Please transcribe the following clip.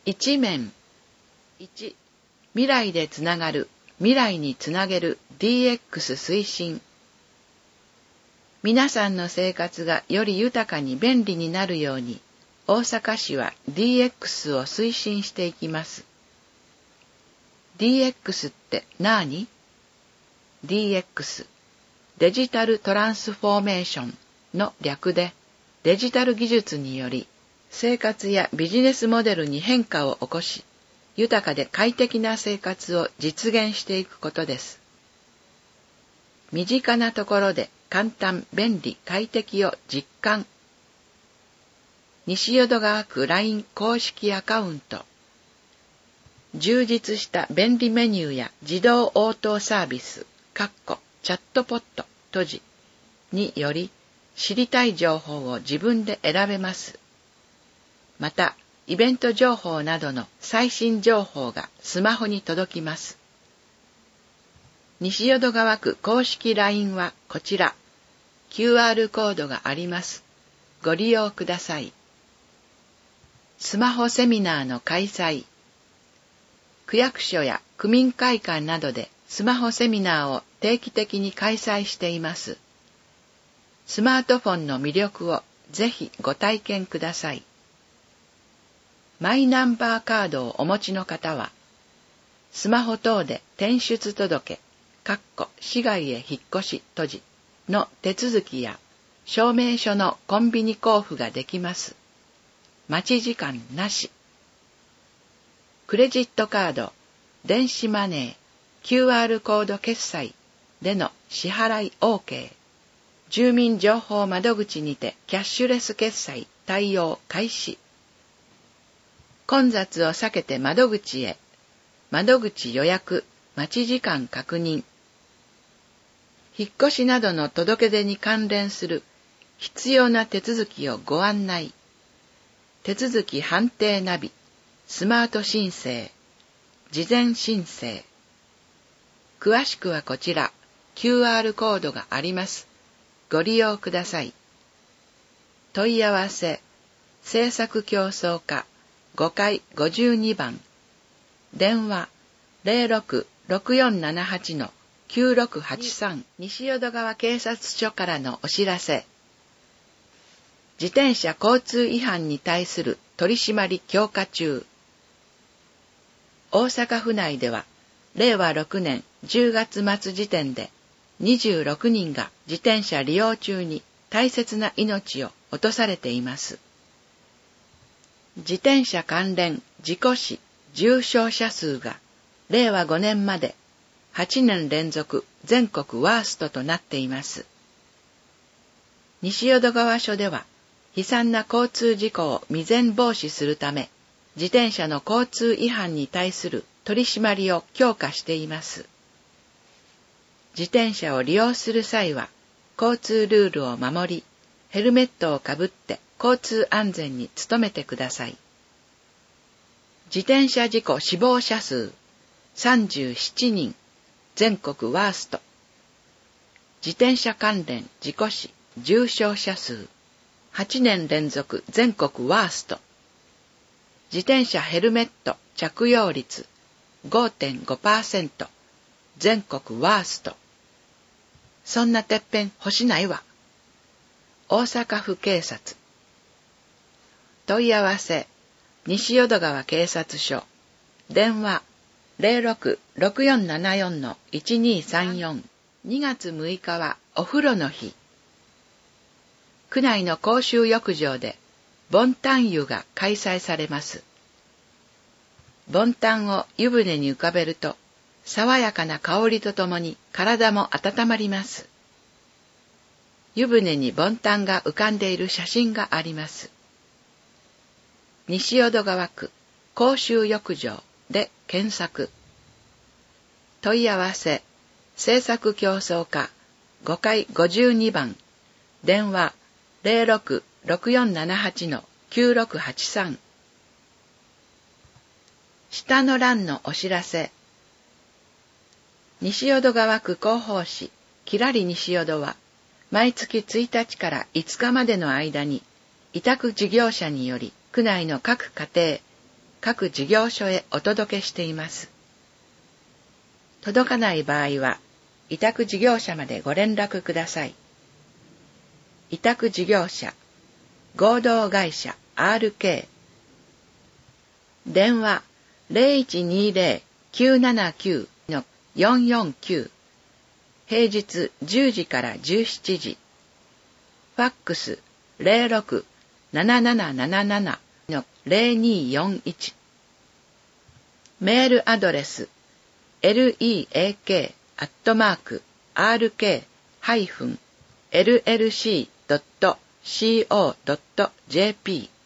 一面。1、未来でつながる、未来につなげる DX 推進。皆さんの生活がより豊かに便利になるように、大阪市は DX を推進していきます。DX って何？ DX、デジタルトランスフォーメーションの略で、デジタル技術により、生活やビジネスモデルに変化を起こし、豊かで快適な生活を実現していくことです。身近なところで簡単、便利、快適を実感。西淀川区 LINE 公式アカウント。充実した便利メニューや自動応答サービス、チャットポット、閉じにより、知りたい情報を自分で選べます。また、イベント情報などの最新情報がスマホに届きます。西淀川区公式 LINE はこちら。QR コードがあります。ご利用ください。スマホセミナーの開催。区役所や区民会館などでスマホセミナーを定期的に開催しています。スマートフォンの魅力をぜひご体験ください。マイナンバーカードをお持ちの方は、スマホ等で転出届、市外へ引っ越し閉じの手続きや証明書のコンビニ交付ができます。待ち時間なし。クレジットカード、電子マネー、QR コード決済での支払い OK。住民情報窓口にてキャッシュレス決済対応開始。混雑を避けて窓口へ。窓口予約、待ち時間確認。引っ越しなどの届け出に関連する必要な手続きをご案内。手続き判定ナビ、スマート申請、事前申請。詳しくはこちら、QR コードがあります。ご利用ください。問い合わせ、政策競争課5階52番。電話 06-6478-9683 西淀川警察署からのお知らせ。自転車交通違反に対する取り締まり強化中。大阪府内では、令和6年10月末時点で26人が自転車利用中に大切な命を落とされています。自転車関連事故死重傷者数が令和5年まで8年連続全国ワーストとなっています。西淀川署では悲惨な交通事故を未然防止するため、自転車の交通違反に対する取り締まりを強化しています。自転車を利用する際は、交通ルールを守り、ヘルメットをかぶって交通安全に努めてください。自転車事故死亡者数37人、全国ワースト。自転車関連事故死重傷者数8年連続全国ワースト。自転車ヘルメット着用率 5.5%、全国ワースト。そんなてっぺん欲しないわ。大阪府警察。問い合わせ、西淀川警察署。電話 06-6474-1234。2月6日はお風呂の日。区内の公衆浴場で、ボンタン湯が開催されます。ボンタンを湯船に浮かべると、爽やかな香りとともに体も温まります。湯船にボンタンが浮かんでいる写真があります。西淀川区公衆浴場で検索。問い合わせ、政策競争課5階52番。電話06-6478-9683。下の欄のお知らせ。西淀川区広報誌きらり西淀は、毎月1日から5日までの間に、委託事業者により区内の各家庭、 各事業所へお届けしています。届かない場合は、委託事業者までご連絡ください。委託事業者、合同会社 RK。電話 0120-979-449。平日10時から17時。ファックス 06-7777-0241。メールアドレス leak@rk-llc.co.jp